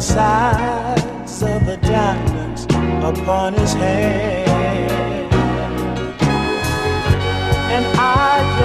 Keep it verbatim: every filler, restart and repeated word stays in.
size of the diamonds upon his hand. And I